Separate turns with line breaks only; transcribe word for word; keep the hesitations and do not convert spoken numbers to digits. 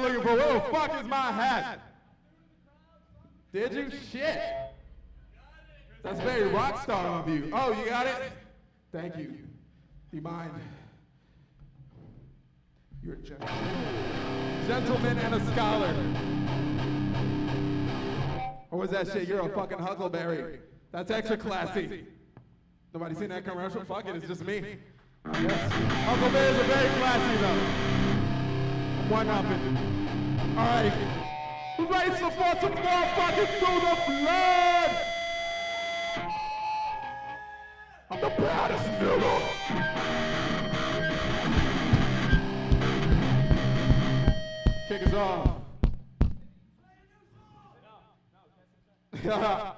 looking for, where the fuck is my hat? Did you? Shit. That's very rock star of you. Oh, you got it? Thank you. Do you mind? You're a gentleman. Gentleman and a scholar. Or was that shit? You're a fucking huckleberry. That's extra classy. Nobody seen that commercial? Fuck it, it's just me. Yes. Huckleberries are very classy though. I'm one upping. Alright. Race the force of motherfucking through the flood! I'm the baddest nigga! Kick us off.